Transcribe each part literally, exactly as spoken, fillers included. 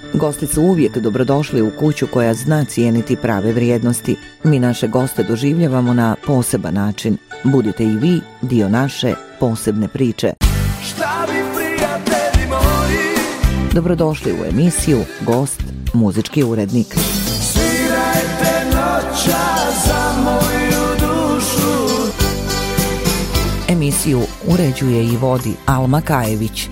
Gosti su uvijek dobrodošli u kuću koja zna cijeniti prave vrijednosti. Mi naše goste doživljavamo na poseban način. Budite i vi dio naše posebne priče. Šta bi prijatelji moji? Dobrodošli u emisiju Gost, muzički urednik. Svirajte noća za moju dušu. Emisiju uređuje i vodi Alma Kajević.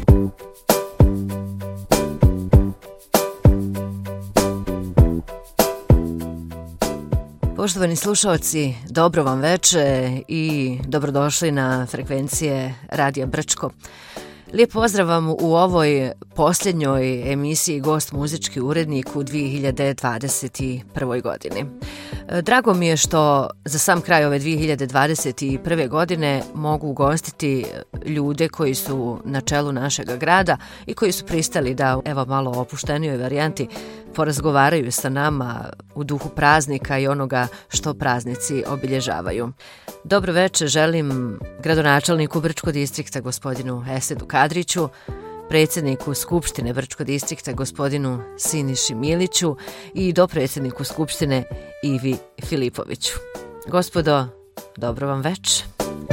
Poštovani slušalci, dobro vam veče i dobrodošli na frekvencije Radija Brčko. Lijep pozdrav vam u ovoj posljednjoj emisiji Gost, muzički urednik u dvije hiljade dvadeset prve. godini. Drago mi je što za sam kraj ove dvije hiljade dvadeset prve. godine mogu ugostiti ljude koji su na čelu našega grada i koji su pristali da, evo, malo opuštenijoj varijanti porazgovaraju sa nama u duhu praznika i onoga što praznici obilježavaju. Dobro večer želim gradonačelniku Brčkog distrikta gospodinu Esedu Kadriću, predsjedniku Skupštine Brčkog distrikta gospodinu Siniši Miliću i dopredsjedniku Skupštine Ivi Filipoviću. Gospodo, dobro vam večer.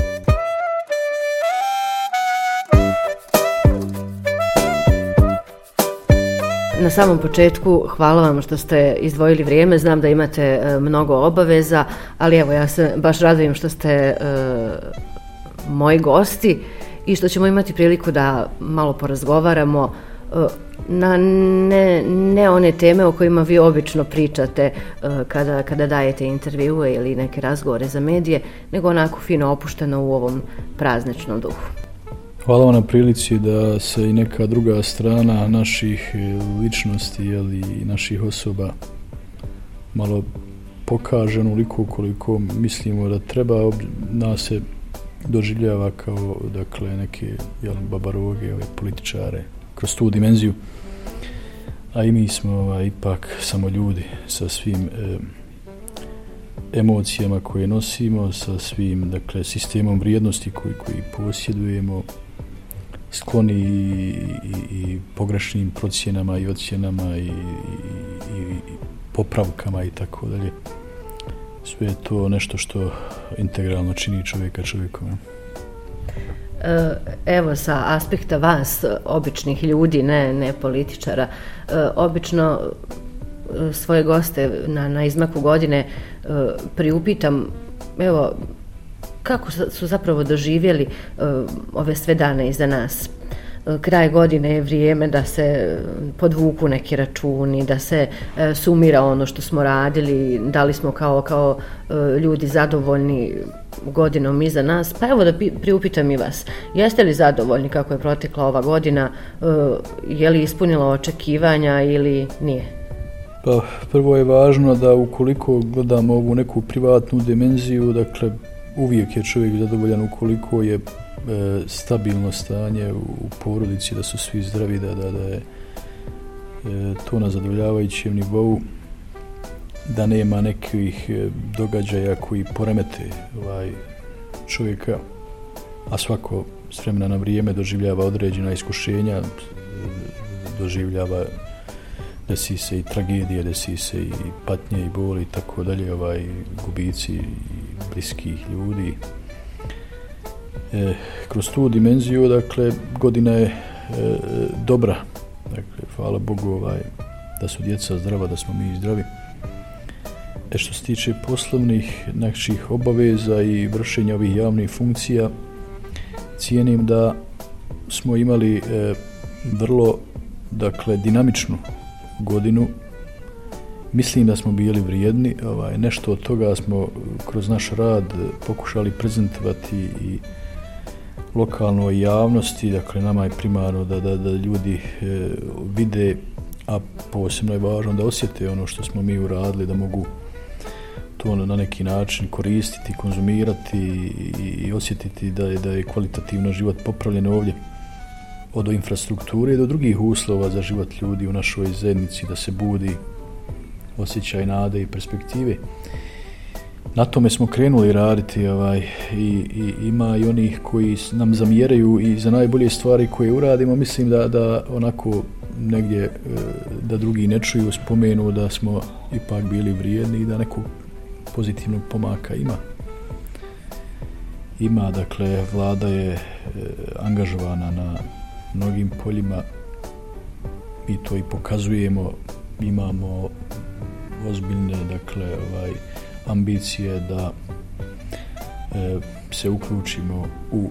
Na samom početku hvala vam što ste izdvojili vrijeme, znam da imate e, mnogo obaveza, ali evo ja se baš radujem što ste e, moji gosti i što ćemo imati priliku da malo porazgovaramo e, na ne, ne one teme o kojima vi obično pričate e, kada, kada dajete intervjue ili neke razgovore za medije, nego onako fino opušteno u ovom prazničnom duhu. Hvala vam na prilici da se i neka druga strana naših ličnosti i naših osoba malo pokaže onoliko koliko mislimo da treba. Nas se doživljava kao, dakle, neke jel, babaroge, ove, političare kroz tu dimenziju, a i mi smo ovaj, ipak samo ljudi sa svim e, emocijama koje nosimo, sa svim, dakle, sistemom vrijednosti koji, koji posjedujemo, skloni i, i, i pogrešnim procjenama i ocjenama i, i, i popravkama i tako dalje. Sve je to nešto što integralno čini čovjeka čovjekom. Evo, sa aspekta vas, običnih ljudi, ne, ne političara, obično svoje goste na, na izmaku godine priupitam, evo, kako su zapravo doživjeli uh, ove sve dane iza nas. Uh, kraj godine je vrijeme da se podvuku neki računi, da se uh, sumira ono što smo radili, da li smo kao, kao uh, ljudi zadovoljni godinom iza nas. Pa evo da pi, priupitam i vas, jeste li zadovoljni kako je protekla ova godina, uh, je li ispunila očekivanja ili nije? Pa prvo je važno da ukoliko gledamo ovu neku privatnu dimenziju, dakle, uvijek je čovjek zadovoljan ukoliko je e, stabilno stanje u, u porodici, da su svi zdravi, da, da, da je e, to na zadovoljavajućem nivou, da nema nekih e, događaja koji poremete ovaj, čovjeka, a svako s vremena na vrijeme doživljava određena iskušenja, e, doživljava, desi se i tragedije, desi se i patnje i boli i tako dalje, ovaj, gubici bliskih ljudi. E, kroz tu dimenziju, dakle, godina je e, dobra. Dakle, hvala Bogu ovaj, da su djeca zdrava, da smo mi zdravi. E, što se tiče poslovnih naših obaveza i vršenja ovih javnih funkcija, cijenim da smo imali e, vrlo, dakle, dinamičnu godinu. Mislim da smo bili vrijedni, ovaj, nešto od toga smo kroz naš rad pokušali prezentovati i lokalnoj javnosti, dakle nama je primarno da, da, da ljudi e, vide, a posebno je važno da osjete ono što smo mi uradili, da mogu to na neki način koristiti, konzumirati i, i osjetiti da je, da je kvalitativno život popravljen ovdje. Od infrastrukture do drugih uslova za život ljudi u našoj zajednici, da se budi osjećaj nade i perspektive. Na tome smo krenuli raditi ovaj, i, i ima i onih koji nam zamjeraju i za najbolje stvari koje uradimo. Mislim da, da onako negdje da drugi ne čuju spomenu da smo ipak bili vrijedni i da nekog pozitivnog pomaka ima. Ima, dakle, vlada je angažovana na mnogim poljima i to i pokazujemo. Imamo ozbiljne, dakle, ovaj, ambicije da e, se uključimo u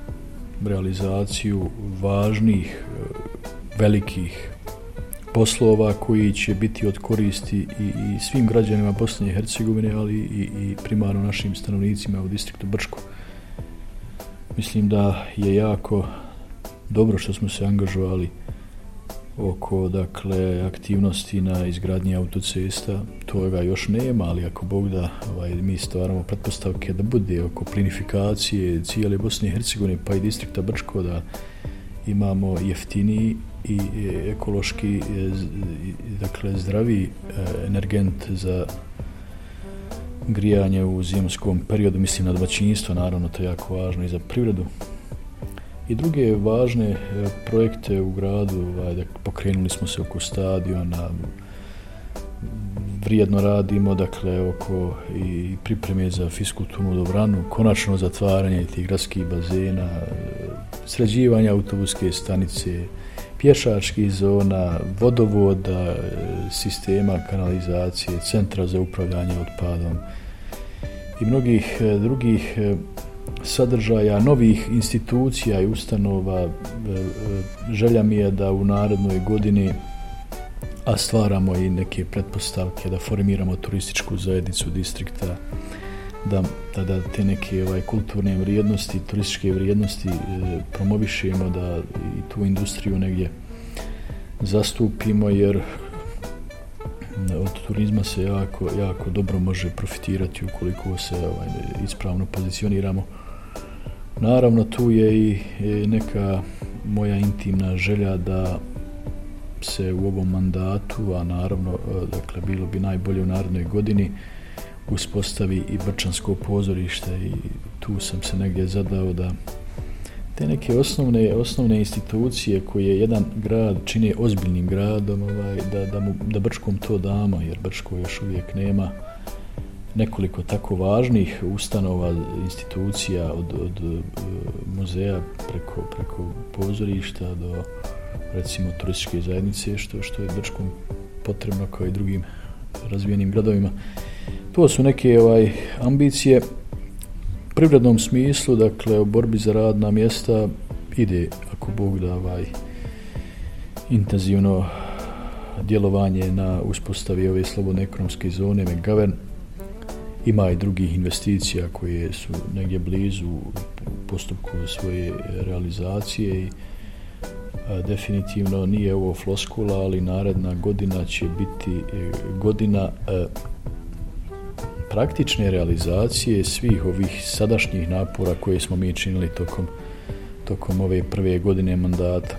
realizaciju važnih, e, velikih poslova koji će biti od koristi i, i svim građanima Bosne i Hercegovine, ali i, i primarno našim stanovnicima u distriktu Brčko. Mislim da je jako dobro što smo se angažovali oko, dakle, aktivnosti na izgradnji autocesta. Toga još nema, ali ako Bog da, ovaj, mi stvaramo pretpostavke da bude oko plinifikacije cijele Bosne i Hercegovine pa i distrikta Brčko, da imamo jeftiniji i ekološki, dakle, zdraviji energent za grijanje u zimskom periodu, mislim na domaćinstvo, naravno to je jako važno i za privredu. I druge važne projekte u gradu, ajde, pokrenuli smo se oko stadiona, vrijedno radimo, dakle, oko i pripreme za fiskulturnu dvoranu, konačno zatvaranje tih gradskih bazena, sređivanje autobuske stanice, pješačkih zona, vodovoda, sistema kanalizacije, centra za upravljanje otpadom i mnogih drugih sadržaja, novih institucija i ustanova. Želja mi je da u narednoj godini, a stvaramo i neke pretpostavke, da formiramo turističku zajednicu distrikta, da, da, da te neke ovaj, kulturne vrijednosti, turističke vrijednosti e, promovišemo, da i tu industriju negdje zastupimo, jer od turizma se jako, jako dobro može profitirati ukoliko se ovaj, ispravno pozicioniramo. Naravno, tu je i neka moja intimna želja da se u ovom mandatu, a naravno, dakle, bilo bi najbolje u narednoj godini, uspostavi i Brčansko pozorište, i tu sam se negdje zadao da te neke osnovne, osnovne institucije koje jedan grad čine ozbiljnim gradom, ovaj, da, da, mu, da Brčkom to damo, jer Brčko još uvijek nema nekoliko tako važnih ustanova, institucija, od, od muzeja preko, preko pozorišta do, recimo, turističke zajednice, što, što je Brčkom potrebno kao i drugim razvijenim gradovima. To su neke ovaj, ambicije. U privrednom smislu, dakle, u borbi za radna mjesta ide, ako Bog da, ovaj, intenzivno djelovanje na uspostavi ove slobodne ekonomske zone McGovern. Ima i drugih investicija koje su negdje blizu u postupku svoje realizacije i a, definitivno nije ovo floskula, ali naredna godina će biti e, godina e, praktične realizacije svih ovih sadašnjih napora koje smo mi činili tokom, tokom ove prve godine mandata.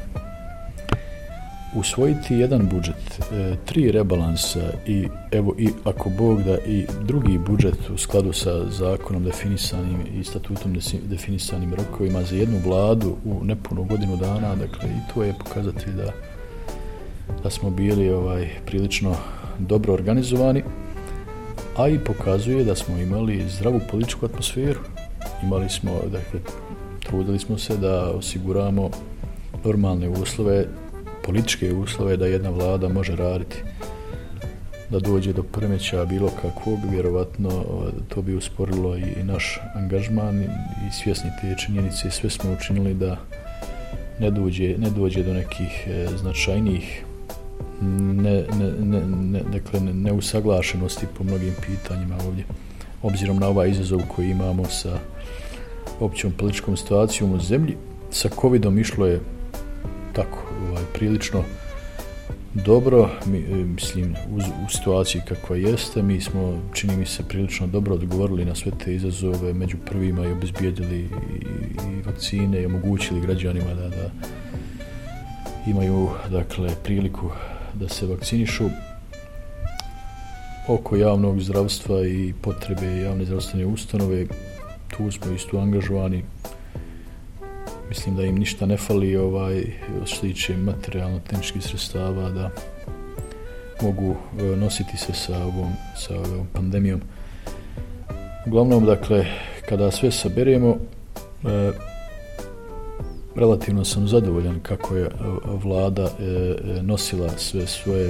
Usvojiti jedan budžet, e, tri rebalansa i evo i ako Bog da i drugi budžet u skladu sa zakonom definisanim i statutom definisanim rokovima za jednu vladu u nepunu godinu dana, dakle, i to je pokazatelj da, da smo bili ovaj, prilično dobro organizovani, a i pokazuje da smo imali zdravu političku atmosferu. Imali smo, dakle, trudili smo se da osiguramo normalne uslove, političke uslove da jedna vlada može raditi. Da dođe do poremećaja bilo kakvog, vjerovatno to bi usporilo i naš angažman, i svjesni te činjenice sve smo učinili da ne dođe, ne dođe do nekih značajnijih ne, ne, ne, ne, dakle, neusaglašenosti po mnogim pitanjima ovdje. Obzirom na ovaj izazov koji imamo sa općom političkom situacijom u zemlji, sa covidom išlo je tako, ovaj, prilično dobro, mi, mislim, u, u situaciji kakva jeste, mi smo, čini mi se, prilično dobro odgovorili na sve te izazove, među prvima i obezbijedili i, i vakcine i omogućili građanima da, da imaju, dakle, priliku da se vakcinišu. Oko javnog zdravstva i potrebe javne zdravstvene ustanove, tu smo isto angažovani. mislim da im ništa ne fali ovaj, što se tiče materijalno-tehničkih sredstava da mogu nositi se sa ovom, sa ovom pandemijom. Uglavnom, dakle, kada sve saberemo, e, relativno sam zadovoljan kako je vlada e, nosila sve svoje e,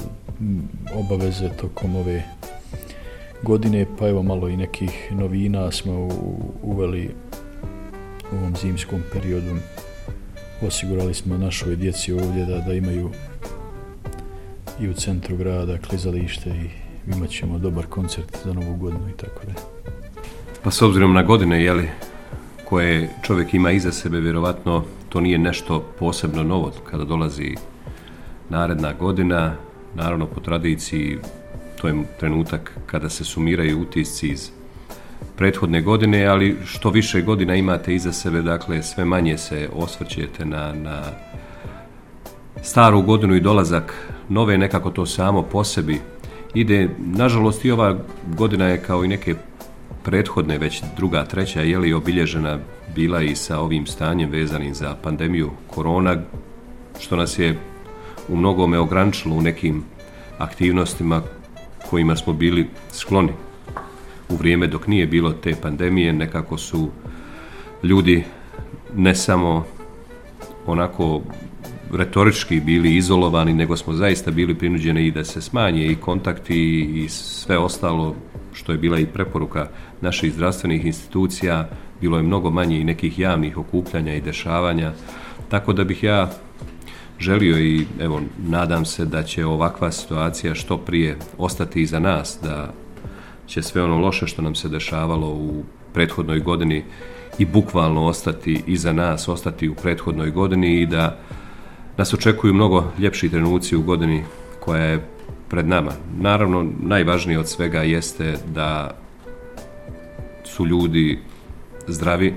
obaveze tokom ove godine, pa evo malo i nekih novina smo u, uveli u ovom zimskom periodu. Osigurali smo našoj djeci ovdje da, da imaju i u centru grada klizalište i imat ćemo dobar koncert za Novu godinu i tako da. Pa s obzirom na godine, jeli, koje čovjek ima iza sebe, vjerovatno to nije nešto posebno novo kada dolazi naredna godina. Naravno, po tradiciji, to je trenutak kada se sumiraju utisci iz prethodne godine, ali što više godina imate iza sebe, dakle, sve manje se osvrćete na, na staru godinu i dolazak nove, nekako to samo po sebi ide. Nažalost, i ova godina je kao i neke prethodne, već druga, treća, je li obilježena bila i sa ovim stanjem vezanim za pandemiju korona, što nas je u mnogome ograničilo u nekim aktivnostima kojima smo bili skloni. U vrijeme dok nije bilo te pandemije, nekako su ljudi ne samo onako retorički bili izolovani, nego smo zaista bili prinuđeni i da se smanje i kontakti i sve ostalo što je bila i preporuka naših zdravstvenih institucija. Bilo je mnogo manje i nekih javnih okupljanja i dešavanja, tako da bih ja želio i evo nadam se da će ovakva situacija što prije ostati iza nas, da će sve ono loše što nam se dešavalo u prethodnoj godini i bukvalno ostati iza nas, ostati u prethodnoj godini i da nas očekuju mnogo ljepši trenuci u godini koja je pred nama. Naravno, najvažnije od svega jeste da su ljudi zdravi.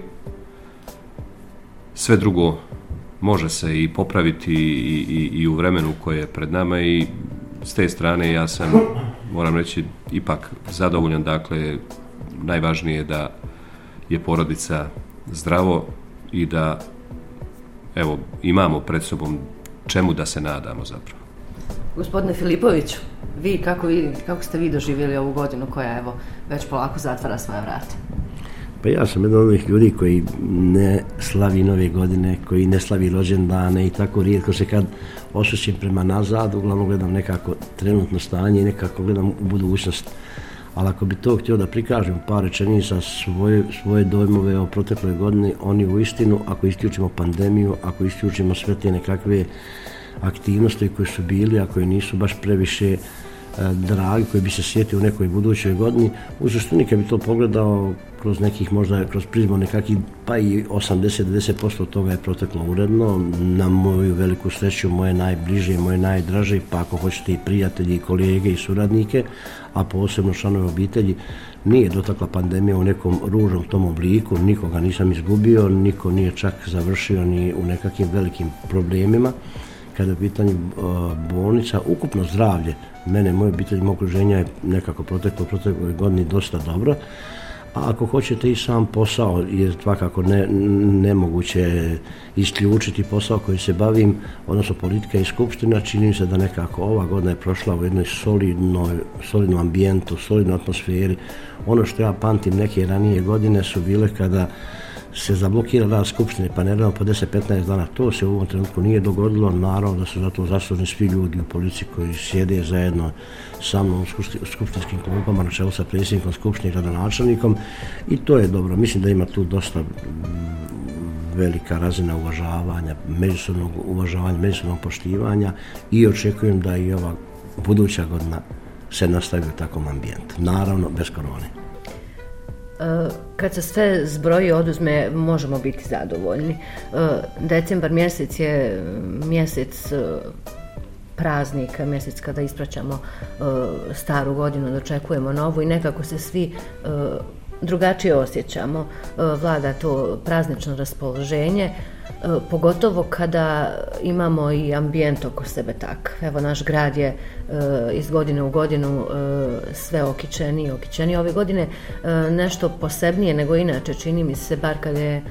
Sve drugo može se i popraviti i, i, i u vremenu koje je pred nama i s te strane ja sam, moram reći, ipak zadovoljan. Dakle, najvažnije je da je porodica zdravo i da evo, imamo pred sobom čemu da se nadamo zapravo. Gospodine Filipoviću, vi kako, vi kako ste vi doživjeli ovu godinu koja evo već polako zatvara svoja vrata? Pa ja sam jedan od ovih ljudi koji ne slavi nove godine, koji ne slavi rođendane i tako rijetko se kad osjećam prema nazad, uglavnom gledam nekako trenutno stanje i nekako gledam u budućnost. Ali ako bi to htio da prikažem par rečenica svoje, svoje dojmove o protekloj godini, oni u istinu, ako isključimo pandemiju, ako isključimo sve te nekakve aktivnosti koje su bili, a koje nisu baš previše e, dragi, koji bi se sjetio u nekoj budućoj godini, u suštini kad bi to pogledao kroz nekih možda, kroz prizmu nekakvih, pa i osamdeset do devedeset posto toga je proteklo uredno, na moju veliku sreću, moje najbliže, moje najdraže, pa ako hoćete i prijatelji, i kolege, i suradnike, a posebno članove obitelji, nije dotakla pandemija u nekom ružnom tom obliku, nikoga nisam izgubio, niko nije čak završio ni u nekakvim velikim problemima. Kada je u pitanju uh, bolnica, ukupno zdravlje mene, moje obitelji, moje okruženja je nekako proteklo protekloj godini dosta dobro. A ako hoćete i sam posao, je svakako ne, nemoguće isključiti posao koji se bavim, odnosno politika i skupština, čini se da nekako ova godina je prošla u jednoj solidnoj, solidnom ambijentu, solidnoj atmosferi. Ono što ja pamtim neke ranije godine su bile kada se zablokira rad skupštine, pa ne radimo po deset do petnaest dana. To se u ovom trenutku nije dogodilo. Naravno da su za to zaslužni svi ljudi u policiji koji sjede zajedno sa mnom u skupštinskim klupama na čelu sa predsjednikom skupštine i gradonačelnikom i to je dobro. Mislim da ima tu dosta velika razina uvažavanja, međusobnog uvažavanja, međusobnog poštivanja i očekujem da i ova buduća godina se nastavi u takvom ambijentu. Naravno, bez korone. Kad se sve zbroji oduzme, možemo biti zadovoljni. Decembar mjesec je mjesec praznika, mjesec kada ispraćamo staru godinu, dočekujemo novu i nekako se svi drugačije osjećamo. Vlada to praznično raspoloženje, pogotovo kada imamo i ambijent oko sebe tak. Evo, naš grad je iz godine u godinu sve okićeniji, okićeniji. Ove godine nešto posebnije nego inače, čini mi se, bar kada je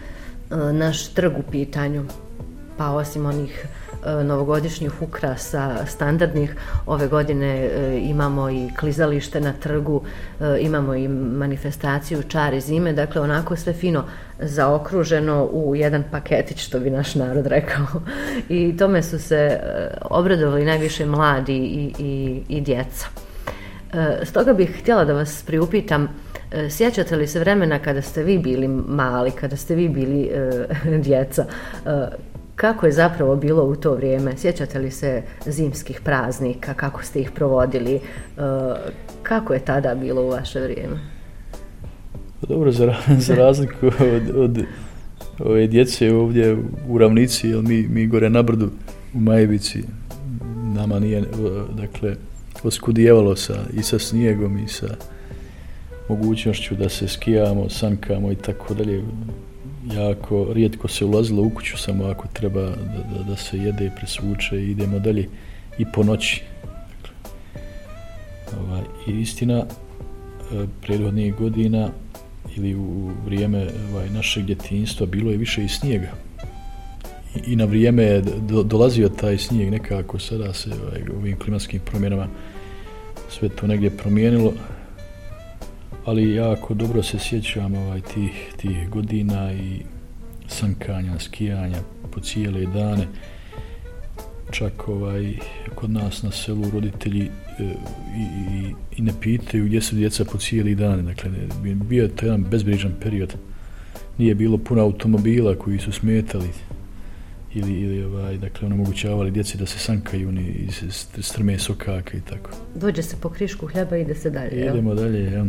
naš trg u pitanju, pa osim onih novogodišnjih ukrasa standardnih, ove godine imamo i klizalište na trgu, imamo i manifestaciju Čari zime, dakle onako sve fino zaokruženo u jedan paketić, što bi naš narod rekao. I tome su se obradovali najviše mladi i, i, i djeca. Stoga bih htjela da vas priupitam, sjećate li se vremena kada ste vi bili mali, kada ste vi bili djeca, kako je zapravo bilo u to vrijeme? Sjećate li se zimskih praznika, kako ste ih provodili? Kako je tada bilo u vaše vrijeme? Dobro, za, za razliku od, od ove djece ovdje u Ravnici, jer mi, mi gore na brdu u Majevici, nama nije, dakle, oskudijevalo sa, i sa snijegom i sa mogućnošću da se skijamo, sankamo i tako dalje. Jako rijetko se ulazilo u kuću, samo ako treba da, da, da se jede, presvuče i idemo dalje i po noći. Dakle, ovaj, i istina, prethodnih godina ili u vrijeme ovaj, našeg djetinjstva bilo je više i snijega. I, i na vrijeme je do, dolazio taj snijeg, nekako sada se ovaj, ovim klimatskim promjenama sve to negdje promijenilo. Ali jako dobro se sjećam ovaj, tih, tih godina i sankanja, skijanja po cijele dane. Čak ovaj, kod nas na selu roditelji e, i, i, i ne pitaju gdje su djeca po cijeli dane. Dakle, bio je to jedan bezbrižan period. Nije bilo puno automobila koji su smetali ili, ili ovaj, dakle, onemogućavali djeci da se sankaju ni iz strme sokaka i tako. Dođe se po krišku hljeba i ide se dalje. I idemo dalje, ja.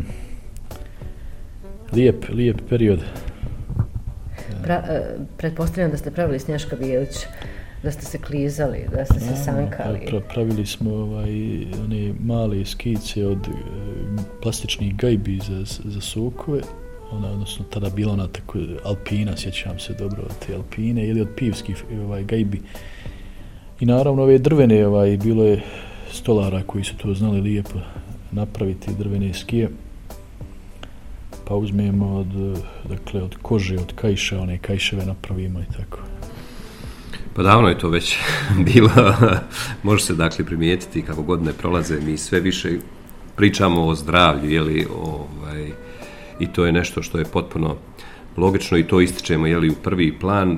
Lijep, lijep period. Pra, pretpostavljam da ste pravili Snješka Bilić, da ste se klizali, da ste se ja, sankali. Pra, pravili smo ovaj, one male skice od e, plastičnih gajbi za, za sokove, ona, odnosno tada bila ona tako alpina, sjećam se dobro od te alpine, ili od pivskih ovaj, gajbi. I naravno ove drvene, ovaj, bilo je stolara koji su to znali lijepo napraviti, drvene skije. Pa uzmemo od, dakle, od kože, od kajša, one kajševe napravimo i tako. Pa davno je to već bilo. Može se dakle primijetiti kako godine prolaze, mi sve više pričamo o zdravlju, jeli, ovaj, i to je nešto što je potpuno logično i to ističemo, jeli, u prvi plan.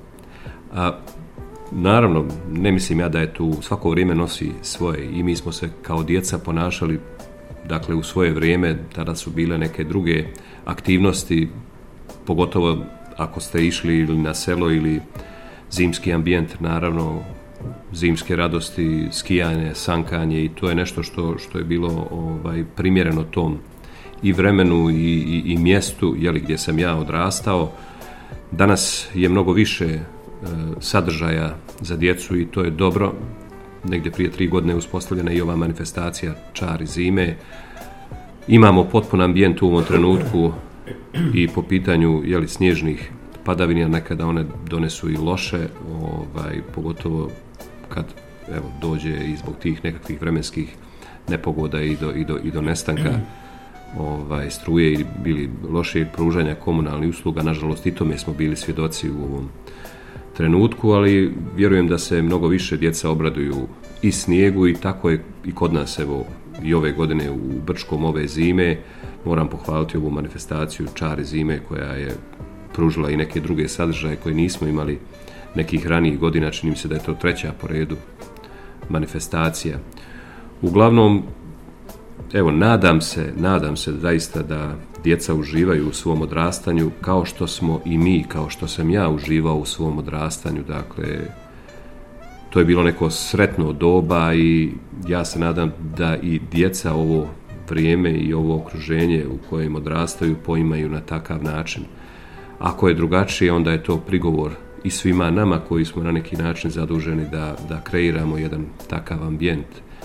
A naravno, ne mislim ja da je tu svako vrijeme nosi svoje i mi smo se kao djeca ponašali, dakle, u svoje vrijeme, tada su bile neke druge aktivnosti, pogotovo ako ste išli ili na selo ili zimski ambijent, naravno, zimske radosti, skijanje, sankanje i to je nešto što, što je bilo ovaj, primjereno tom i vremenu i, i, i mjestu, jeli, gdje sam ja odrastao. Danas je mnogo više e, sadržaja za djecu i to je dobro. Negdje prije tri godine je uspostavljena i ova manifestacija Čari zime. Imamo potpun ambijent u ovom trenutku i po pitanju, jeli, snježnih padavina, nekada one donesu i loše, ovaj, pogotovo kad, evo, dođe i zbog tih nekakvih vremenskih nepogoda i do, i do, i do nestanka ovaj, struje i bili loše pružanja komunalnih usluga. Nažalost, i tome smo bili svjedoci u ovom trenutku, ali vjerujem da se mnogo više djeca obraduju i snijegu i tako je i kod nas, evo, i ove godine u Brčkom ove zime. Moram pohvaliti ovu manifestaciju Čari zime koja je pružila i neke druge sadržaje koje nismo imali nekih ranijih godina, čini mi se da je to treća po redu manifestacija. Uglavnom, evo, nadam se, nadam se zaista da djeca uživaju u svom odrastanju kao što smo i mi, kao što sam ja uživao u svom odrastanju. Dakle, to je bilo neko sretno doba i ja se nadam da i djeca ovo vrijeme i ovo okruženje u kojem odrastaju poimaju na takav način. Ako je drugačije, onda je to prigovor i svima nama koji smo na neki način zaduženi da, da kreiramo jedan takav ambijent.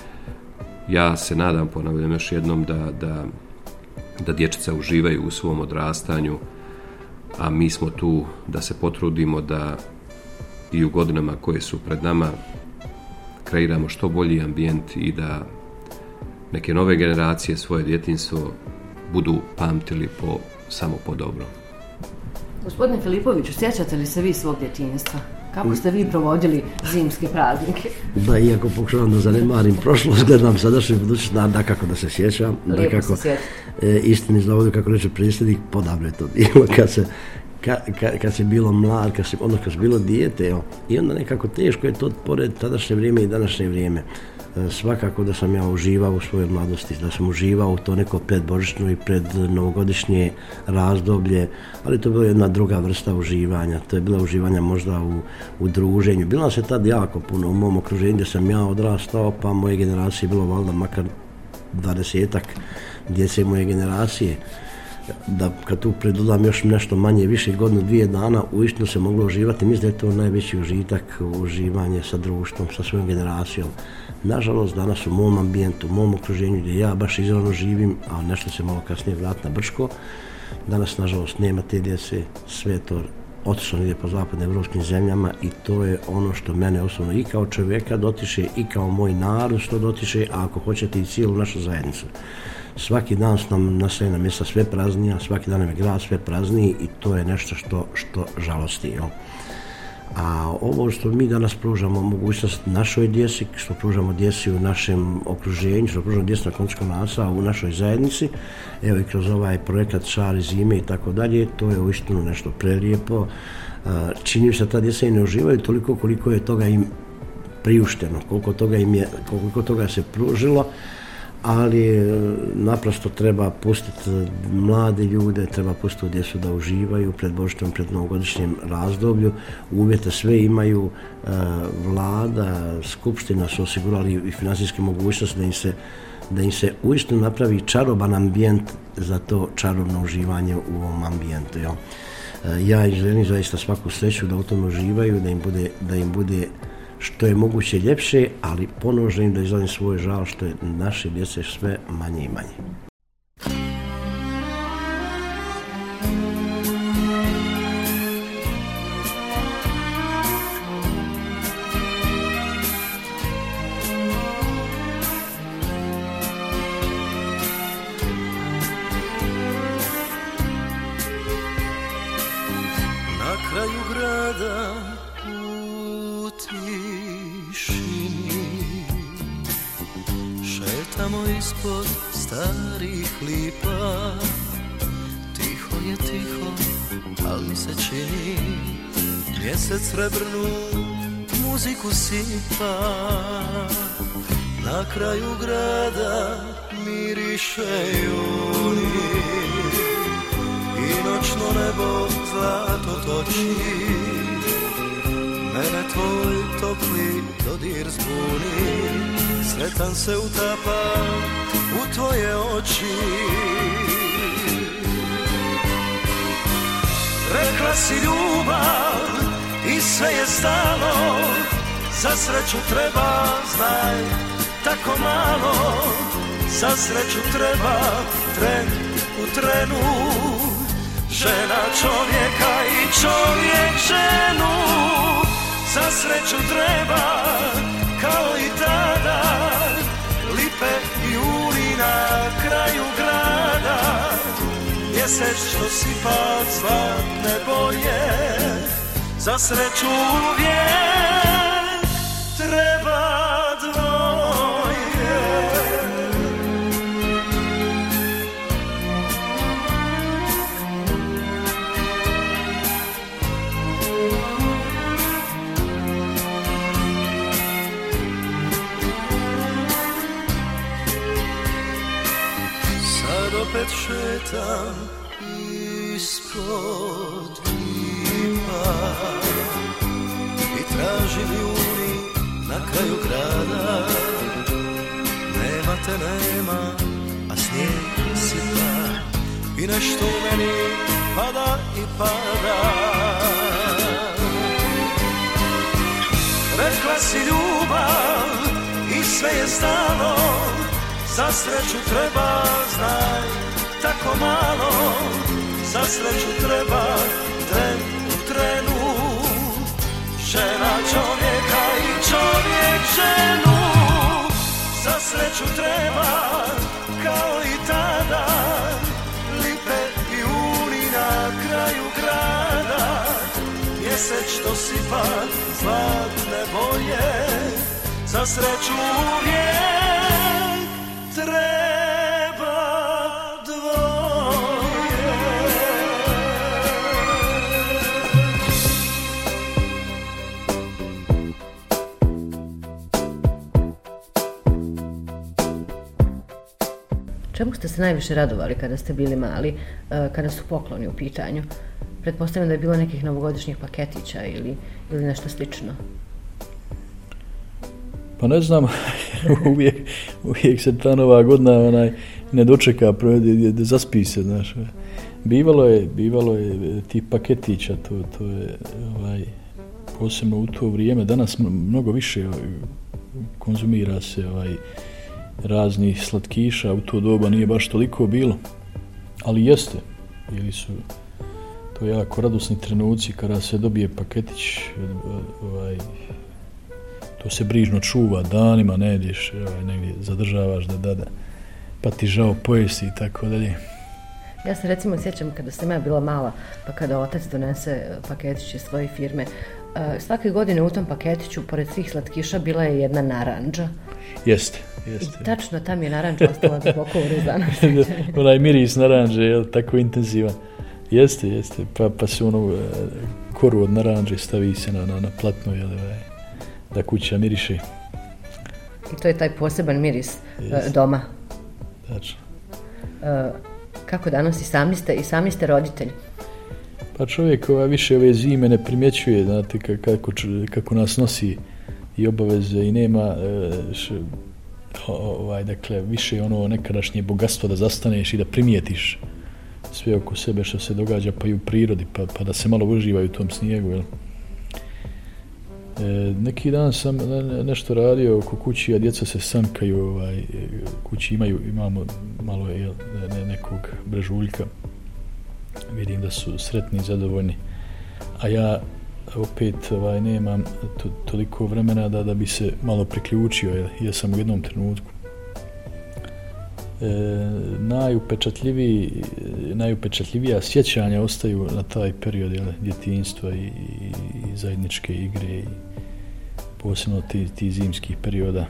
Ja se nadam, ponavljam još jednom, da, da, da dječica uživaju u svom odrastanju, a mi smo tu da se potrudimo da i u godinama koje su pred nama kreiramo što bolji ambijent i da neke nove generacije svoje djetinjstvo budu pamtili po, samo po dobro. Gospodine Filipoviću, sjećate li se vi svog djetinjstva? Kako ste vi provodili zimske praznike? Da, iako pokušavam da zanemarim prošlost, gledam sadašnju budućnost, da, da kako da se sjećam. Lijepo da kako, se sjećam. E, istini za ovdje, kako reče predsjednik, podavno je to bilo kad se Ka, ka, kad si bilo mlad, kad si, ono kad si bilo dijete, jo. I onda nekako teško je to pored tadašnje vrijeme i današnje vrijeme. E, svakako da sam ja uživao u svojoj mladosti, da sam uživao u to neko predbožićno i pred novogodišnje razdoblje, ali to je bila jedna druga vrsta uživanja, to je bila uživanja možda u, u druženju. Bilo nas je tad jako puno u mom okruženju gdje sam ja odrastao, pa moje generacije je bilo valjda makar dvadesetak djece moje generacije. Da kad tu predodam još nešto manje, više godinu, dvije dana, uistinu se moglo uživati. Mislim da je to najveći užitak, uživanje sa društvom, sa svojom generacijom. Nažalost, danas u mom ambijentu, u mom okruženju gdje ja baš izravno živim, a nešto se malo kasnije vrati na Brčko, danas, nažalost, nema te djece, sve to otišlo negdje po zapadnim evropskim zemljama i to je ono što mene osobno i kao čovjeka dotiče i kao moj narod što dotiče, a ako hoćete i cijelu našu zajednicu. Svaki dan nam nastaje mjesta sve praznija, svaki dan nam je grad sve prazniji i to je nešto što, što žalosti. Jo. A ovo što mi danas pružamo mogućnost našoj djeci, što pružamo djeci u našem okruženju, što pružamo djeci na koncu konaca u našoj zajednici, evo i kroz ovaj projekat Čari zime i tako dalje, to je uistinu nešto prelijepo. Čini se da ta djeca i ne uživaju toliko koliko je toga im priušteno, koliko toga im je, koliko toga se pružilo, ali naprosto treba pustiti mlade ljude, treba pustiti djecu da uživaju pred božićnom, pred novogodišnjem razdoblju. Uvjete sve imaju, vlada, skupština su osigurali i financijske mogućnosti da im se, da im se uistinu napravi čaroban ambijent za to čarobno uživanje u ovom ambijentu. Jo. Ja im želim zaista svaku sreću da u tome uživaju, da im bude, da im bude što je moguće ljepše, ali ponovo želim da izrazim svoj žal što je naše djece sve manje i manje. Na kraju grada šetamo ispod starih lipa, tiho je tiho, al mi se čini mjesec srebrnu muziku sipa. Na kraju grada miriše juni i noćno nebo zlato toči. Mene tvoj topli dodir zbuni, sretan se utapa u tvoje oči. Rekla si ljubav i sve je stalo, za sreću treba, znaj, tako malo. Za sreću treba tren u trenu, žena čovjeka i čovjek ženu. Za sreću treba, kao i tada, lipe i uli na kraju grada. Mjesec što sipa zlatne boje, za sreću uvijek treba dvoje. Opet šetam ispod lipa i tražim juni na kraju grada. Nema te, nema, a snijeg sipa i nešto u meni pada i pada. Rekla si ljubav i sve je stalo, za sreću treba, znaj, tako malo. Za sreću treba tren u trenu, žena čovjeka i čovjek ženu. Za sreću treba, kao i tada, lipe i uli na kraju grada. mjesec što sipa zlatne boje, za sreću uvijek treba dvoje. Čemu ste se najviše radovali kada ste bili mali, kada su pokloni u pitanju? Pretpostavljam da je bilo nekih novogodišnjih paketića ili, ili nešto slično. Pa ne znam, uvijek, uvijek se ta nova godina onaj, ne dočeka, zaspi se, znaš. Bivalo je, bivalo je tih paketića, to, to je ovaj, posebno u to vrijeme. Danas mnogo više konzumira se ovaj, raznih slatkiša, u to doba nije baš toliko bilo, ali jeste, ili su to jako radosni trenuci kada se dobije paketić, ovaj, to se brižno čuva, danima ne ideš, ovaj, negdje zadržavaš da dada, pa ti žao pojesti i tako dalje. Ja se recimo sjećam kada sam ja bila mala, pa kada otac donese paketić iz svoje firme, svake godine u tom paketiću, pored svih slatkiša, bila je jedna narandža. Jeste, jeste. I tačno tam je narandža ostala duboko urezana. Onaj miris narandže je tako intenzivan. Jeste, jeste. Pa, pa se ono koru od narandže stavi se na, na, na platno, jel, da kuća miriše. I to je taj poseban miris jeste. Doma. Tačno. Kako danas i sami ste, i sami ste roditelji? Pa čovjek ova, više ove zime ne primjećuje, znate, kako, kako nas nosi i obaveze i nema š, ovaj, dakle, više ono nekadašnje bogatstvo da zastaneš i da primijetiš sve oko sebe što se događa, pa i u prirodi, pa, pa da se malo uživaju u tom snijegu, jel? E, neki dan sam ne, nešto radio oko kući, a djeca se sankaju, ovaj, kući imaju, imamo malo jel, ne, nekog brežuljka, vidim da su sretni i zadovoljni, a ja opet ovaj, nemam to, toliko vremena da, da bi se malo priključio, jer ja sam u jednom trenutku. E, najupečatljiviji, najupečatljivija sjećanja ostaju na taj period jel, djetinjstva i, i, i zajedničke igre i posebno ti, ti zimskih perioda.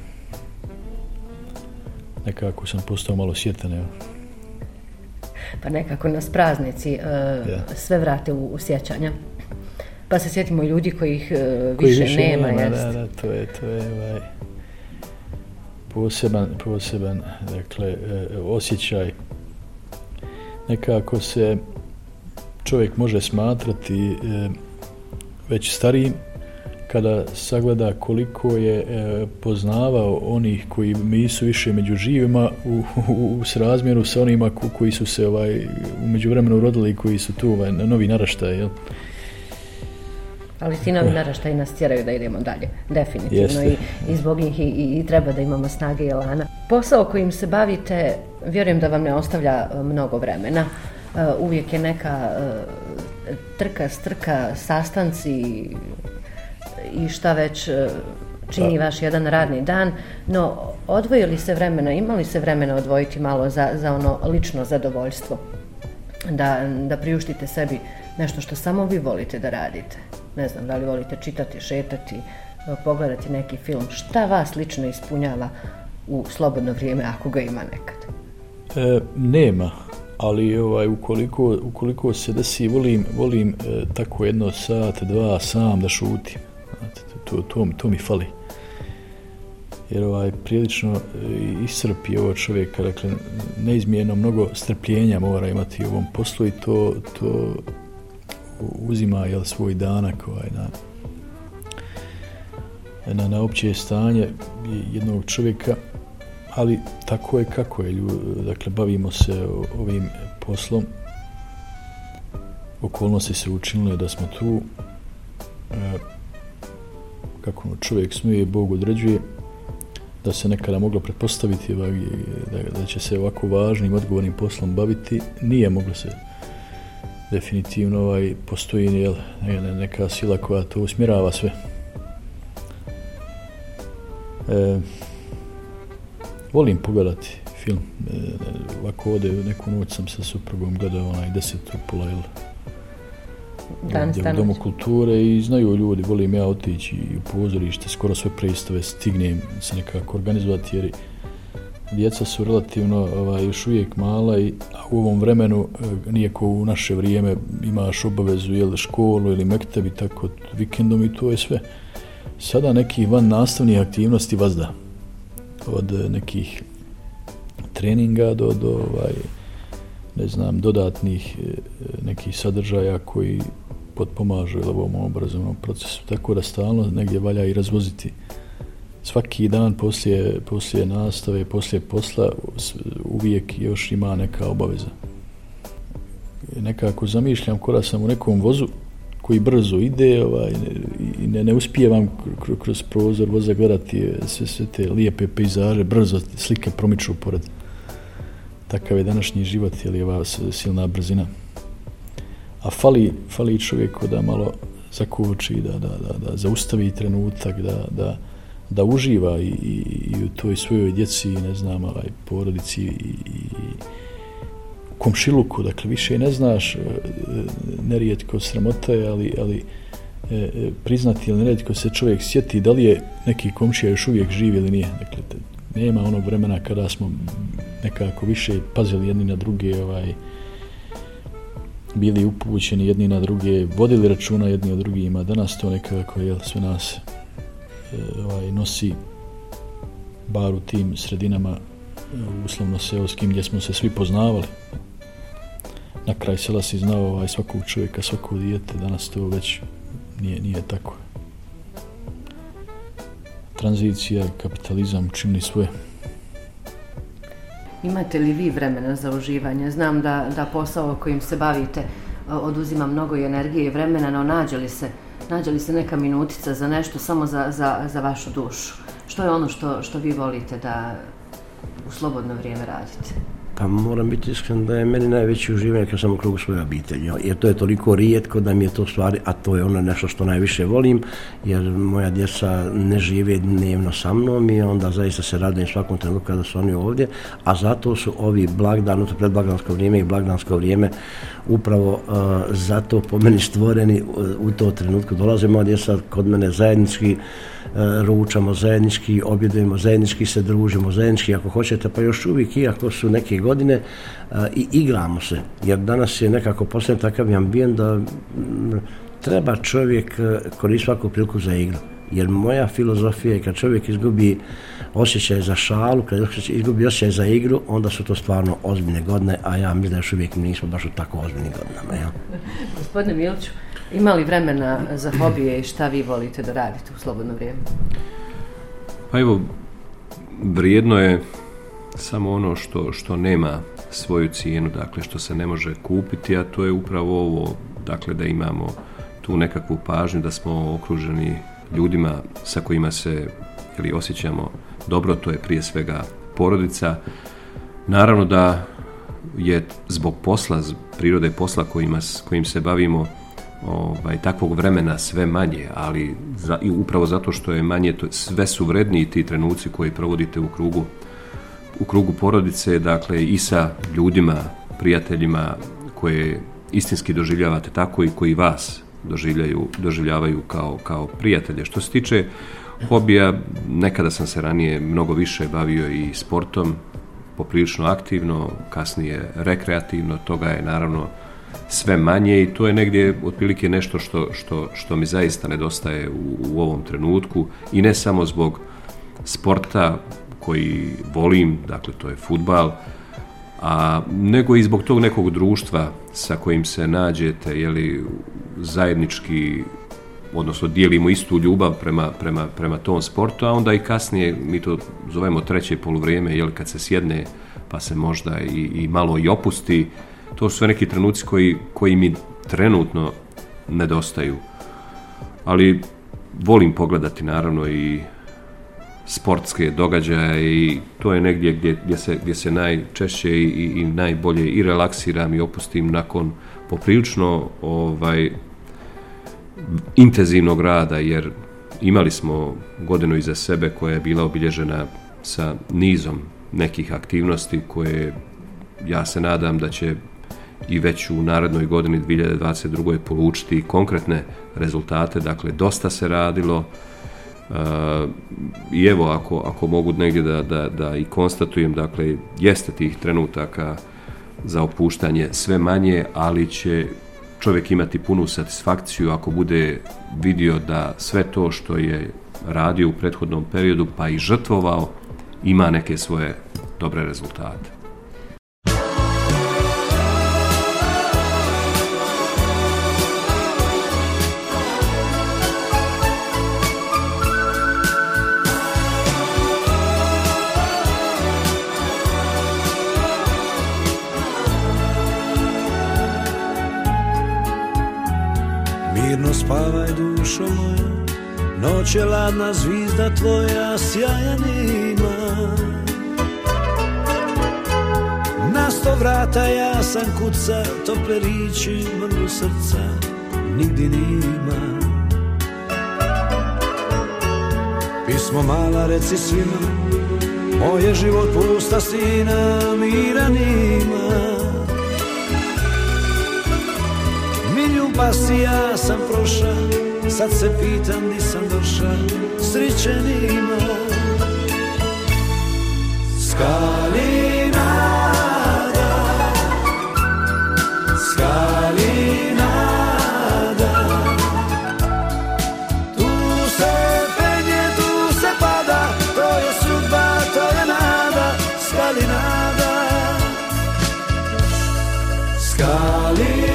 Nekako sam postao malo sjetan, evo. Pa nekako nas praznici uh, ja. sve vrate u, u sjećanja. Pa se sjetimo ljudi kojih uh, Koji više, više nema. nema jest. da, da, to je, to je ovaj, poseban, poseban dakle, uh, osjećaj. Nekako se čovjek može smatrati uh, već starijim kada sagleda koliko je e, poznavao onih koji nisu više među živima u, u, u srazmjeru sa onima ko, koji su se ovaj, u međuvremenu rodili i koji su tu ovaj, novi naraštaj. Jel? Ali ti novi naraštaj nas tjeraju da idemo dalje, definitivno. I, i zbog njih i, i, i treba da imamo snage i elana. Posao kojim se bavite, vjerujem da vam ne ostavlja mnogo vremena. Uh, uvijek je neka uh, trka, strka, sastanci i šta već čini vaš jedan radni dan, no odvojili se vremena, imali se vremena odvojiti malo za, za ono lično zadovoljstvo, da, da priuštite sebi nešto što samo vi volite da radite. Ne znam, da li volite čitati, šetati, pogledati neki film, šta vas lično ispunjava u slobodno vrijeme ako ga ima nekad? E, nema, ali ovaj, ukoliko, ukoliko se desi, volim, volim e, tako jedno sat, dva sam da šutim. To, to, to mi fali. Jer ovaj, prilično iscrpi ovo čovjeka, dakle, neizmjerno mnogo strpljenja mora imati u ovom poslu i to, to uzima jel, svoj danak ovaj, na, na, na opće stanje jednog čovjeka, ali tako je kako je. Dakle, bavimo se ovim poslom. Okolnosti se učinile da smo tu. E, kako čovjek smije, Bog određuje, da se nekada moglo pretpostaviti da, da će se ovako važnim, odgovornim poslom baviti. Nije moglo se. Definitivno ovaj, postoji jel, neka sila koja to usmjerava sve. E, volim pogledati film. E, ovako ovdje neku noć sam sa suprugom gledao onaj deset upola, jel, u Domu kulture i znaju ljudi, volim ja otići i u pozorište, skoro sve predstave stignem se nekako organizovati jer djeca su relativno ovaj, još uvijek mala i u ovom vremenu nije ko u naše vrijeme imaš obavezu jel, školu ili mektebi tako vikendom i to je sve. Sada neki van nastavnih aktivnosti vazda od nekih treninga do, do ovaj, ne znam, dodatnih nekih sadržaja koji potpomažu ovom obrazovnom procesu. Tako da stalno negdje valja i razvoziti. Svaki dan poslije, poslije nastave, poslije posla uvijek još ima neka obaveza. Nekako zamišljam ko da sam u nekom vozu koji brzo ide ovaj, i ne, ne uspijevam kroz prozor voza gledati sve, sve te lijepe pejzaže, brzo slike promiču pored. Takav je današnji život, jer je ova silna brzina. A fali, fali čovjeku da malo zakoči, da, da, da, da zaustavi trenutak, da, da, da uživa i, i, i u toj svojoj djeci, ne znam, ovaj, porodici i, i komšiluku. Dakle, više ne znaš, nerijetko sramota je, ali, ali e, priznati ili nerijetko se čovjek sjeti da li je neki komšija još uvijek živ ili nije. Dakle, te, nema onog vremena kada smo nekako više pazili jedni na druge, ovaj, bili upućeni jedni na druge, vodili računa jedni o drugima. Danas to nekako jel, sve nas e, ovaj, nosi bar u tim sredinama uslovno seoskim gdje smo se svi poznavali. Na kraj sela si znao ovaj, svakog čovjeka, svakog dijete, danas to već nije, nije tako. Tranzicija, kapitalizam čini svoje. Imate li vi vremena za uživanje? Znam da, da posao kojim se bavite oduzima mnogo i energije i vremena, no nađe li se, nađe li se neka minutica za nešto samo za, za, za vašu dušu? Što je ono što, što vi volite da u slobodno vrijeme radite? Pa moram biti iskren da je meni najveće uživanje kad sam u krugu svoje obitelji, jer to je toliko rijetko da mi je to stvari, a to je ono nešto što najviše volim, jer moja djeca ne žive dnevno sa mnom i onda zaista se radujem svakom trenutku kada su oni ovdje, a zato su ovi blagdan, to predblagdansko vrijeme i blagdansko vrijeme upravo uh, zato po meni stvoreni uh, u to trenutku. Dolaze moja djeca kod mene zajednički, uh, ručamo zajednički, objedujemo zajednički, se družimo zajednički ako hoćete, pa još uvijek iako su neke godine uh, i igramo se, jer danas je nekako posljedno takav ambijent da m, treba čovjek uh, koristiti svaku priliku za igru. Jer moja filozofija je kad čovjek izgubi osjećaj za šalu, kad izgubi osjećaj za igru, onda su to stvarno ozbiljne godine, a ja mislim da još uvijek nismo baš u tako ozbiljnim godinama. Ja. Gospodine Miliću, ima li vremena za hobije i šta vi volite da radite u slobodno vrijeme? Pa evo, vrijedno je samo ono što, što nema svoju cijenu, dakle što se ne može kupiti, a to je upravo ovo, dakle da imamo tu nekakvu pažnju, da smo okruženi ljudima sa kojima se ili osjećamo dobro, to je prije svega porodica. Naravno da je zbog posla, prirode posla kojima, kojim se bavimo, ovaj, takvog vremena sve manje, ali za, i upravo zato što je manje, to, sve su vredniji ti trenuci koji provodite u krugu, u krugu porodice, dakle i sa ljudima, prijateljima koje istinski doživljavate tako i koji vas doživljaju, doživljavaju kao, kao prijatelje. Što se tiče hobija, nekada sam se ranije mnogo više bavio i sportom, poprilično aktivno, kasnije rekreativno, toga je naravno sve manje i to je negdje otprilike nešto što, što, što mi zaista nedostaje u, u ovom trenutku i ne samo zbog sporta koji volim, dakle to je fudbal, a nego i zbog tog nekog društva sa kojim se nađete, jeli, zajednički, odnosno dijelimo istu ljubav prema, prema, prema tom sportu, a onda i kasnije, mi to zovemo treće poluvrijeme, jel, kad se sjedne pa se možda i, i malo i opusti, to su sve neki trenuci koji, koji mi trenutno nedostaju. Ali volim pogledati naravno i sportske događaje i to je negdje gdje, gdje, se, gdje se najčešće i, i, i najbolje i relaksiram i opustim nakon poprilično ovaj, intenzivnog rada, jer imali smo godinu iza sebe koja je bila obilježena sa nizom nekih aktivnosti koje ja se nadam da će i već u narednoj godini dvije hiljade dvadeset druge polučiti konkretne rezultate, dakle dosta se radilo. Uh, i evo ako, ako mogu negdje da, da, da i konstatujem, dakle jeste tih trenutaka za opuštanje sve manje, ali će čovjek imati punu satisfakciju ako bude vidio da sve to što je radio u prethodnom periodu pa i žrtvovao ima neke svoje dobre rezultate. Mirno spavaj dušo moja, noć je ladna, zvizda tvoja sjajan ima. Na sto vrata ja sam kuca, tople riči, mrlu srca, nigdje nima. Pismo mala reci svima, moj je život pusta stina, mira nima. Pasti ja sam proša, sad se pitam di sam doša, sriće nima. Skali nada, skali nada, tu se penje, tu se pada, to je sudba, to je nada, skali nada, skali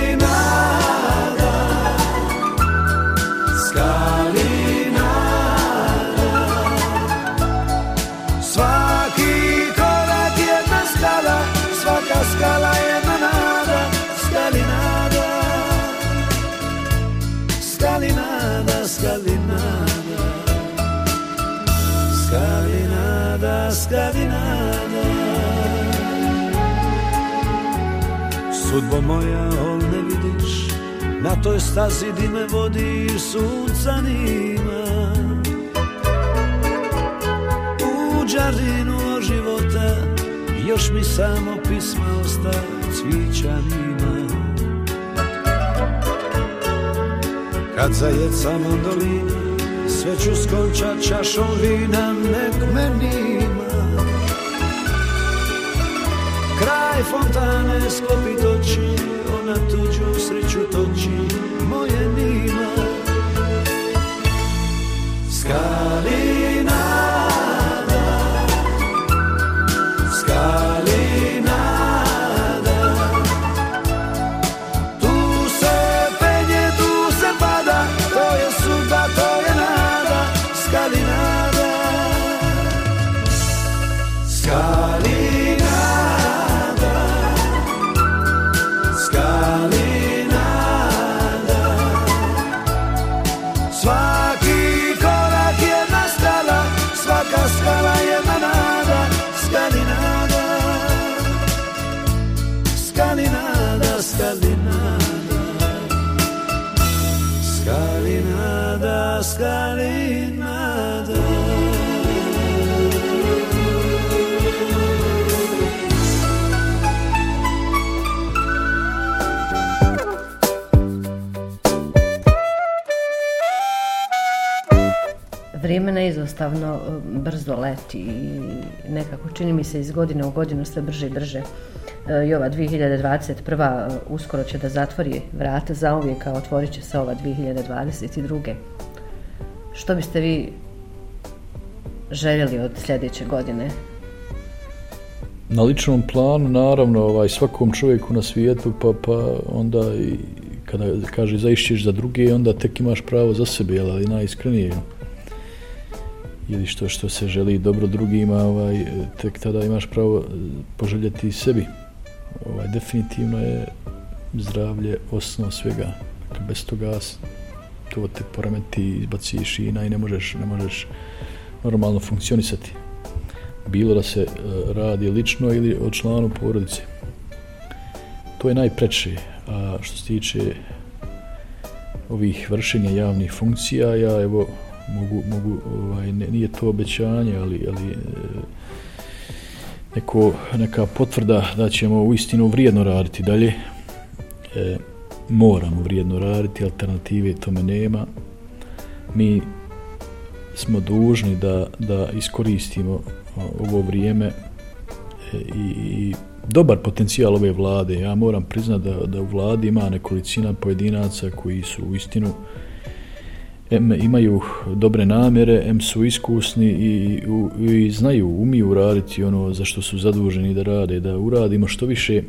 skala jedna nada, skali nada, skali nada, skali nada, skali nada, skali nada. Sudbo moja, ol ne vidiš, na toj stazi di me vodiš, sunca nima. U džardinu života još mi samo pisma osta, cvića nima. Kad zajeca mandolina, sve ću skončat čašom vina, nek me nima. Kraj fontane sklopit oči, ona tuđu sreću toči, moje nima. Skali nada, skali nada, tu se penje, tu se pada, to je sudba, to je nada, skali nada, skali nada, skali nada, svaki korak jedna skala, svaka skala jedna nada, skali nada, skali nada, skali nada, skali nada, skali nada. Vrijeme neizostavno brzo leti i nekako čini mi se iz godine u godinu sve brže i brže. I ova dvije hiljade dvadeset prva uskoro će da zatvori vrata zauvijek, a otvorit će se ova dvije hiljade dvadeset druge. Što biste vi željeli od sljedeće godine? Na ličnom planu, naravno, ovaj, svakom čovjeku na svijetu, pa, pa onda i kada kaže zaišćeš za druge, onda tek imaš pravo za sebe, ali najiskrenije. Ili što, što se želi dobro drugima, ovaj, tek tada imaš pravo poželjeti sebi. Ovaj, definitivno je zdravlje osnov svega. Dakle, bez toga to te poremeti, izbaci šina i ne možeš, ne možeš normalno funkcionisati. Bilo da se radi lično ili o članu porodice. To je najpreče. A što se tiče ovih vršenja javnih funkcija, ja evo mogu, mogu ovaj, ne, nije to obećanje, ali, ali neko, neka potvrda da ćemo uistinu vrijedno raditi dalje e, moramo vrijedno raditi, alternative tome nema. Mi smo dužni da, da iskoristimo ovo vrijeme e, i, i dobar potencijal ove vlade. Ja moram priznati da, da u vladi ima nekolicina pojedinaca koji su uistinu em imaju dobre namjere, em su iskusni i, i, i znaju, umiju raditi ono za što su zaduženi da rade, da uradimo što više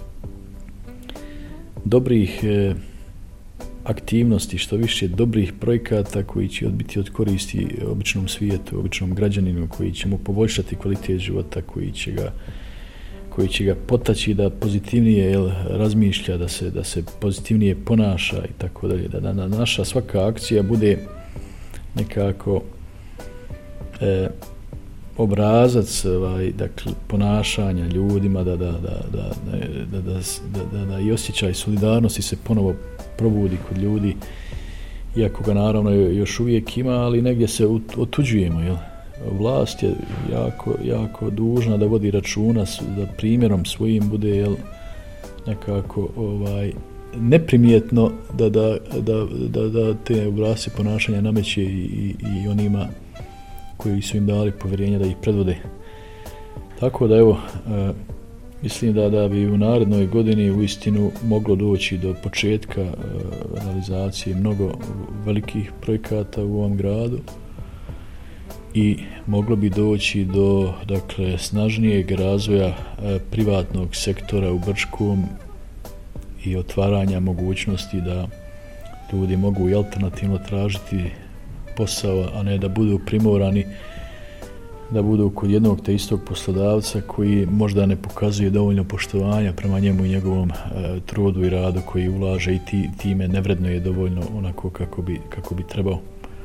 dobrih e, aktivnosti, što više dobrih projekata koji će biti od koristi običnom svijetu, običnom građaninu, koji će mu poboljšati kvalitet života, koji će ga koji će ga potaći da pozitivnije jel, razmišlja, da se, da se pozitivnije ponaša i tako dalje. Da, da naša svaka akcija bude nekako e, obrazac ovaj, dakle, ponašanja ljudima, da, da, da, da, da, da, da, da, da i osjećaj solidarnosti se ponovo probudi kod ljudi, iako ga naravno još uvijek ima, ali negdje se otuđujemo, jel? Vlast je jako, jako dužna da vodi računa, da primjerom svojim bude jel, nekako ovaj, neprimjetno da, da, da, da, da te obrasce ponašanja nameće i, i, i onima koji su im dali povjerenje da ih predvode. Tako da evo, e, mislim da, da bi u narednoj godini uistinu moglo doći do početka e, realizacije mnogo velikih projekata u ovom gradu i moglo bi doći do dakle, snažnijeg razvoja e, privatnog sektora u Brčkom i otvaranja mogućnosti da ljudi mogu i alternativno tražiti posao, a ne da budu primorani da budu kod jednog te istog poslodavca koji možda ne pokazuje dovoljno poštovanja prema njemu i njegovom e, trudu i radu koji ulaže i ti, time ne vrednuje dovoljno onako kako bi, kako bi trebao.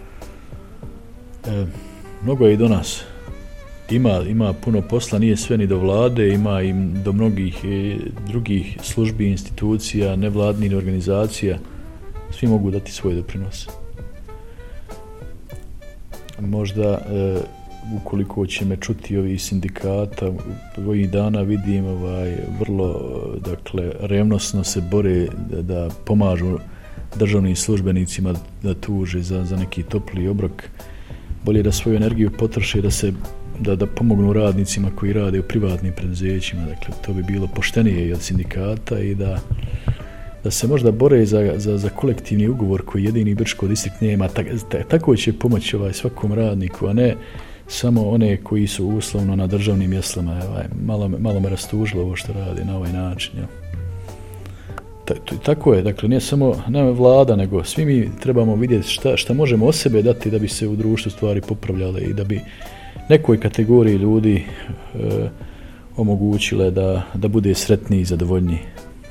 E, mnogo je i do nas. Ima, ima puno posla, nije sve ni do vlade, ima i do mnogih e, drugih službi, institucija, nevladnih organizacija. Svi mogu dati svoj doprinos. Možda e, ukoliko će me čuti ovi sindikata, ovih dana vidim ovaj, vrlo dakle, revnosno se bore da, da pomažu državnim službenicima da tuže za, za neki topli obrok. Bolje da svoju energiju potroše da se da, da pomognu radnicima koji rade u privatnim preduzećima. Dakle, to bi bilo poštenije i od sindikata i da da se možda bore za, za, za kolektivni ugovor koji jedini Brčko distrikt nema. Ta, ta, tako će pomoći ovaj svakom radniku, a ne samo one koji su uslovno na državnim jaslama. Ovaj, malo, malo me rastužilo ovo što radi na ovaj način. Ja. Ta, to, tako je, dakle, ne samo ne vlada, nego svi mi trebamo vidjeti šta, šta možemo o sebe dati da bi se u društvu stvari popravljale i da bi nekoj kategoriji ljudi e, omogućile da, da bude sretniji i zadovoljniji.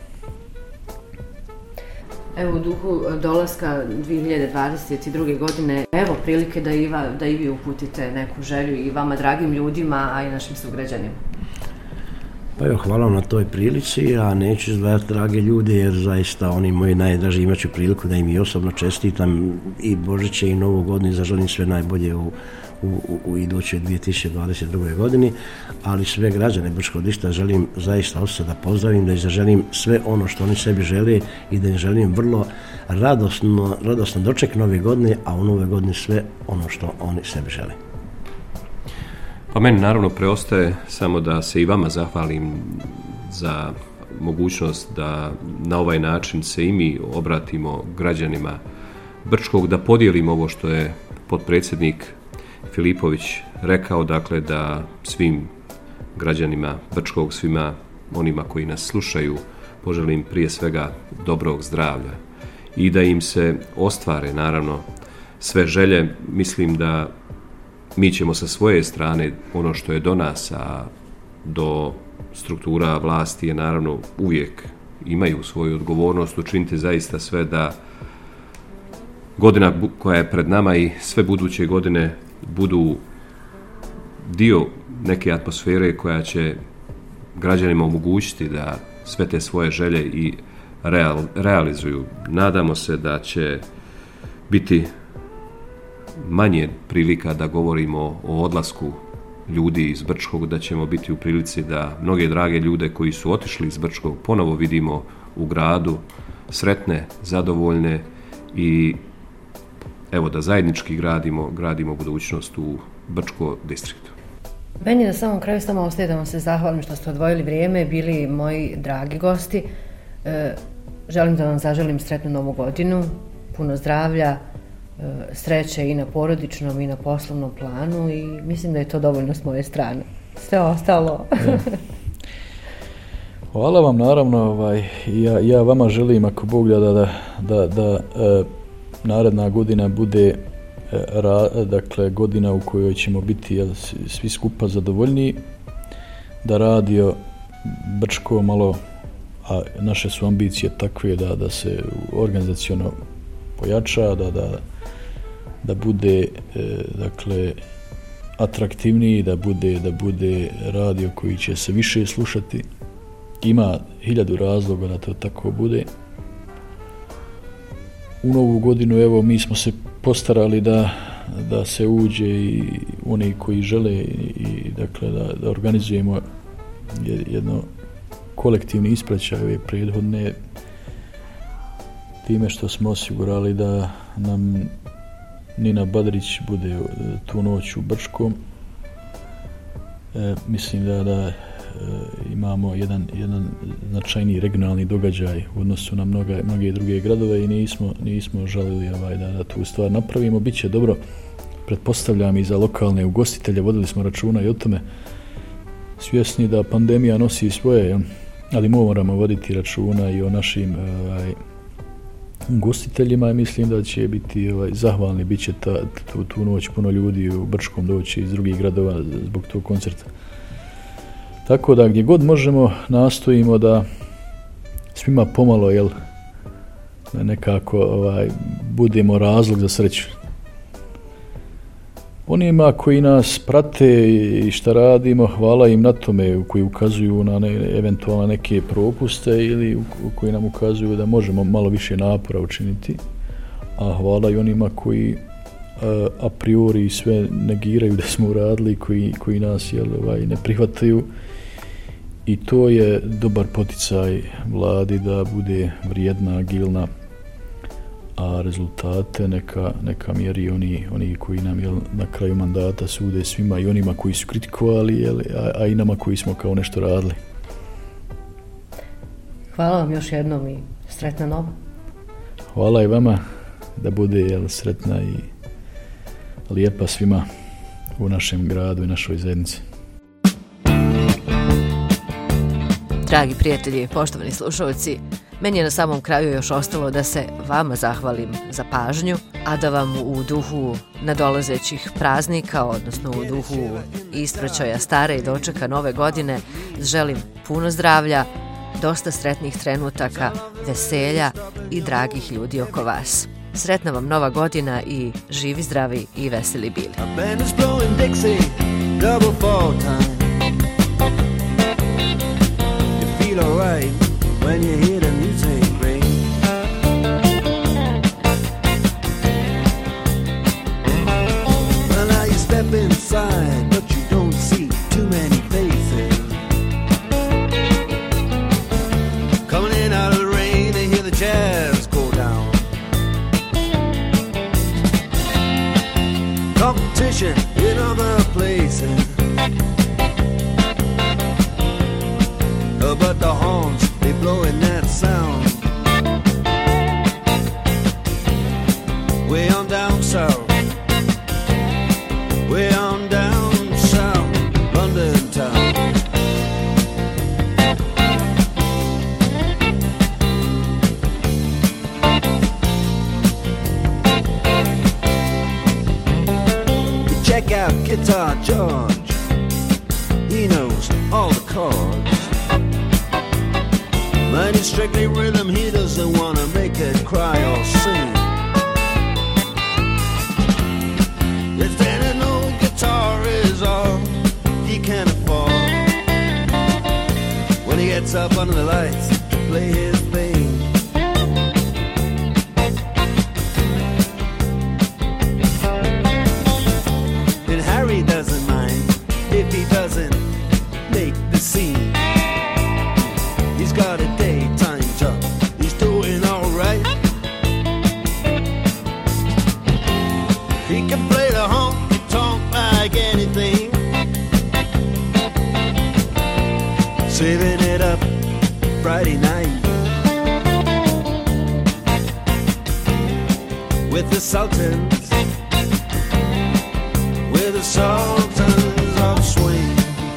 Evo u duhu dolaska dvije hiljade dvadeset druge. godine, evo prilike da i, va, da i vi uputite neku želju i vama dragim ljudima, a i našim sugrađanima. Pa evo, hvala vam na toj prilici, a neću izdvajati drage ljude jer zaista oni moji najdraži imat ću priliku da im i osobno čestitam i Božiće i Novu godinu i zaželim sve najbolje u, u, u, u idućoj dvije tisuće dvadeset druge. godini, ali sve građane Brčkog distrikta želim zaista od sada pozdravim, da im zaželim sve ono što oni sebi žele i da im želim vrlo radosno, radosno doček Nove godine, a u Nove godine sve ono što oni sebi žele. Pa meni naravno preostaje samo da se i vama zahvalim za mogućnost da na ovaj način se i mi obratimo građanima Brčkog, da podijelimo ovo što je potpredsjednik Filipović rekao, dakle da svim građanima Brčkog, svima onima koji nas slušaju, poželim prije svega dobrog zdravlja i da im se ostvare naravno sve želje. Mislim da mi ćemo sa svoje strane ono što je do nas, a do struktura vlasti je naravno uvijek imaju svoju odgovornost, učiniti zaista sve da godina koja je pred nama i sve buduće godine budu dio neke atmosfere koja će građanima omogućiti da sve te svoje želje i real, realizuju. Nadamo se da će biti manje prilika da govorimo o odlasku ljudi iz Brčkog, da ćemo biti u prilici da mnoge drage ljude koji su otišli iz Brčkog ponovo vidimo u gradu, sretne, zadovoljne i evo da zajednički gradimo, gradimo budućnost u Brčko distriktu. Meni na samom kraju samo ostaje da vam se zahvalim što ste odvojili vrijeme, bili moji dragi gosti. E, želim da vam zaželim sretnu novu godinu, puno zdravlja, e, sreće i na porodičnom i na poslovnom planu i mislim da je to dovoljno s moje strane. Sve ostalo. Hvala vam, naravno, ovaj, ja, ja vama želim, ako Bog da, da, da, da e, naredna godina bude e, ra, dakle, godina u kojoj ćemo biti jel, svi skupa zadovoljni, da radio Brčko malo, a naše su ambicije takve da, da se organizaciono pojača, da, da, da bude e, dakle, atraktivniji, da bude, da bude radio koji će se više slušati. Ima hiljadu razloga da to tako bude. U novu godinu, evo, mi smo se postarali da, da se uđe i oni koji žele i dakle da, da organizujemo jedno kolektivni ispraćaj ove prethodne, time što smo osigurali da nam Nina Badrić bude tu noć u Brčkom. E, mislim da, da imamo jedan, jedan značajni regionalni događaj u odnosu na mnoga, mnoge druge gradove i nismo, nismo žalili ovaj, da, da tu stvar napravimo. Biće dobro, pretpostavljam, i za lokalne ugostitelje, vodili smo računa i o tome, svjesni da pandemija nosi svoje, ali moramo voditi računa i o našim ovaj, ugostiteljima i mislim da će biti ovaj, zahvalni, bit će ta, tu, tu noć puno ljudi u Brčkom doći iz drugih gradova zbog tog koncerta. Tako da gdje god možemo nastojimo da svima pomalo, jel, nekako ovaj, budemo razlog za sreću. Onima koji nas prate i šta radimo, hvala im na tome, koji ukazuju na ne, eventualno neke propuste ili u, u koji nam ukazuju da možemo malo više napora učiniti. A hvala i onima koji a, a priori sve negiraju da smo uradili, koji, koji nas jel, ovaj, ne prihvataju. I to je dobar poticaj vladi da bude vrijedna, agilna, a rezultate neka, neka mjeri oni, oni koji nam jel, na kraju mandata sude svima i onima koji su kritikovali, jel, a, a i nama koji smo kao nešto radili. Hvala vam još jednom i sretna nova. Hvala i vama, da bude jel, sretna i lijepa svima u našem gradu i našoj zajednici. Dragi prijatelji, poštovani slušalci, meni je na samom kraju još ostalo da se vama zahvalim za pažnju, a da vam u duhu nadolazećih praznika, odnosno u duhu ispraćaja stare i dočeka nove godine, želim puno zdravlja, dosta sretnih trenutaka, veselja i dragih ljudi oko vas. Sretna vam nova godina i živi, zdravi i veseli bili. Alright, when you hear the music ring. Well, now you step inside, but you don't see too many faces. Coming in out of the rain, they hear the jazz go down. Competition in other places. But the horns, they blowing that sound. Way on down south, way on down south, London town. You check out Guitar George, he knows all the chords. But it's strictly rhythm, he doesn't wanna make it cry or sing. If then an old guitar is all he can afford, when he gets up under the lights to play his thing. And Harry doesn't mind if he doesn't make the scene. He's got a daytime job, he's doing all saving it up Friday night with the Sultans, with the Sultans of Swing.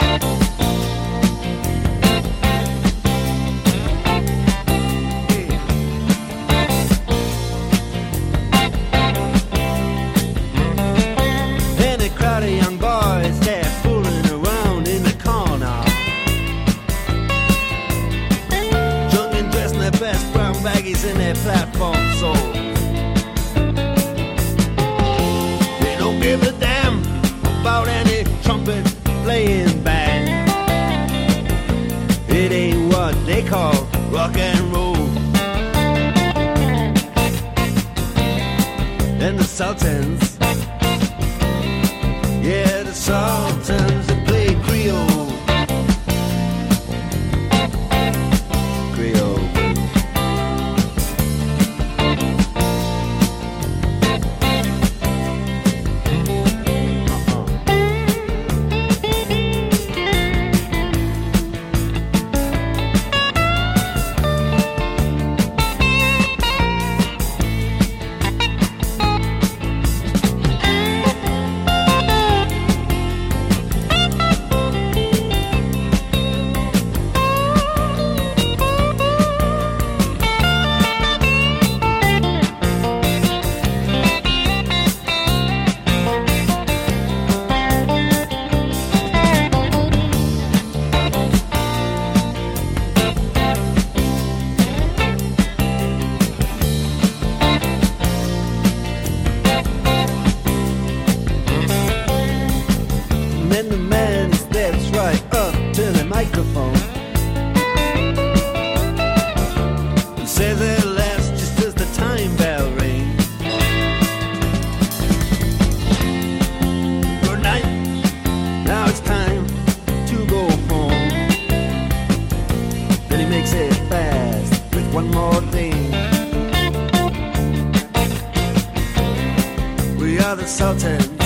And a crowd of young boys, they're fooling around in the corner, drunk and dressed in their best brown baggies in their platform soles. They don't give a damn about any trumpet playing band. It ain't what they call rock and roll. And the Sultans, yeah, the Sultans, they play Creole. Creole. And then the man steps right up to the microphone and says at last, just as the time bell rings, good night, now it's time to go home. Then he makes it fast with one more thing. We are the Sultans,